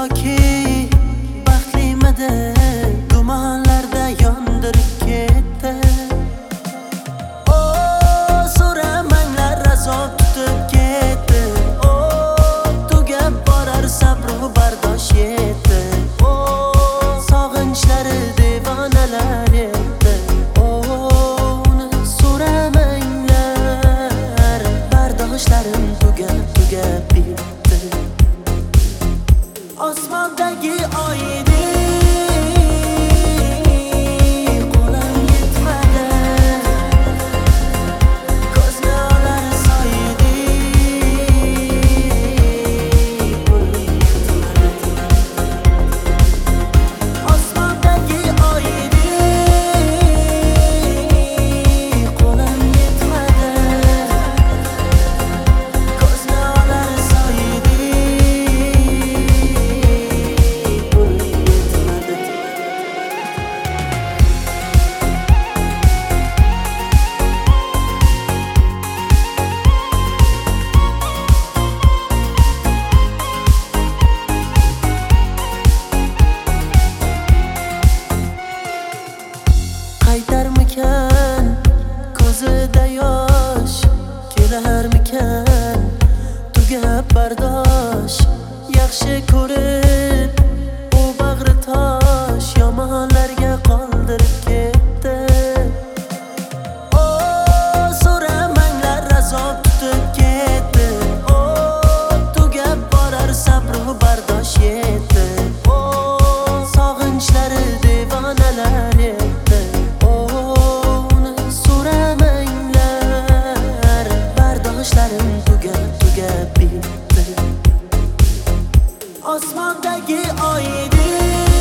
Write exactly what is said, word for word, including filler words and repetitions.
yoki baxtlimidi gumonlarda yondirib ketdi. O so'ramanglar azob tutib ketdi. O tugab borar sabru bardosh yetdi. O sog'inchlari devonalar etdi. O uni so'ramanglar, bardoshlarim tugab tugab bitdi. Osmondagi oydek qo'lim yetmadi, ko'zni olar soyidek qo'lim yetmadi. Osmondagi oydek qo'lim yetmadi, ko'zni olar soyidek qo'lim yetmadi. Qaytarmikan ko'zida yosh, kelarmikan tugab bardosh. Yaxshi ko'rib u bag'ri tosh, yomonlarga qoldirib ketdi. O so'ramanglar azob tutib ketdi. O tugab borar sabru bardosh yetdi. O sog'inchlari devonalar etdi. O uni so'ramanglar, bardoshlarim tugab tugab bitdi. Osmondagi oydek